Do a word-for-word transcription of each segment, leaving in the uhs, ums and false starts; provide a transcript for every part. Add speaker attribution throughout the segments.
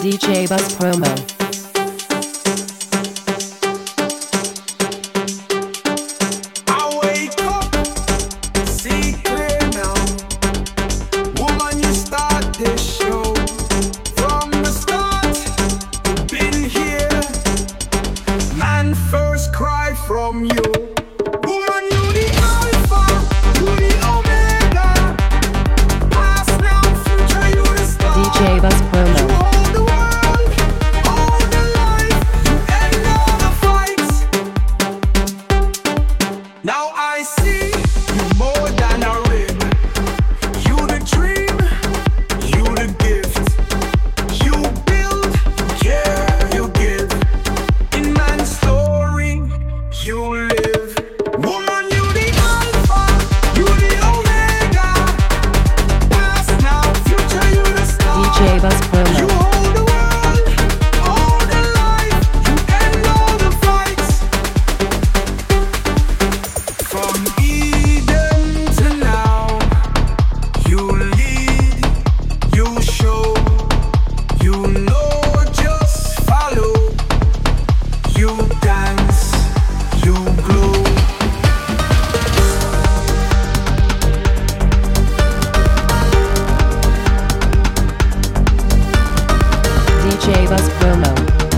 Speaker 1: D J Buzz Promo.
Speaker 2: From you, woman, you the alpha, you the omega. Past, now, future, you the star.
Speaker 1: D J Buzz Promo.
Speaker 2: You hold the world, all the life, you end all the fights. Now I see you more than a ring. You the dream, you the gift. You build, you care, you give. In man's story, you live. Woman, you the alpha, you the omega. Past, now, future, you the star.
Speaker 1: D J Buzz Promo.
Speaker 2: You hold the world, all the life, you end all the fights. From Eden to now, you lead, you show, you know, just follow. You dance, you glow.
Speaker 1: D J Buzz Promo.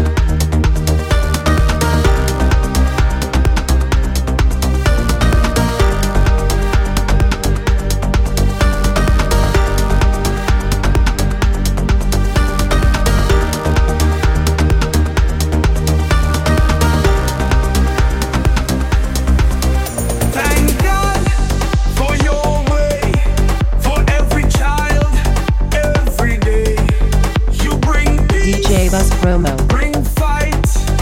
Speaker 2: Thank God for your way, for every child, every day. You bring
Speaker 1: D
Speaker 2: peace,
Speaker 1: J Buzz Promo.
Speaker 2: bring fight,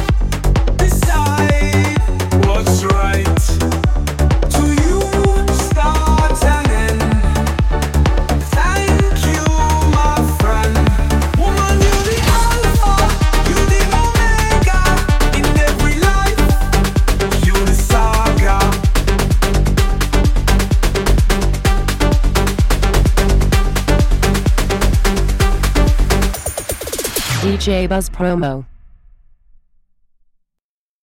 Speaker 2: decide what's right. To you, start and end. Thank you, my friend. Woman, you the alpha, you the omega. In every life, you the saga.
Speaker 1: D J Buzz Promo.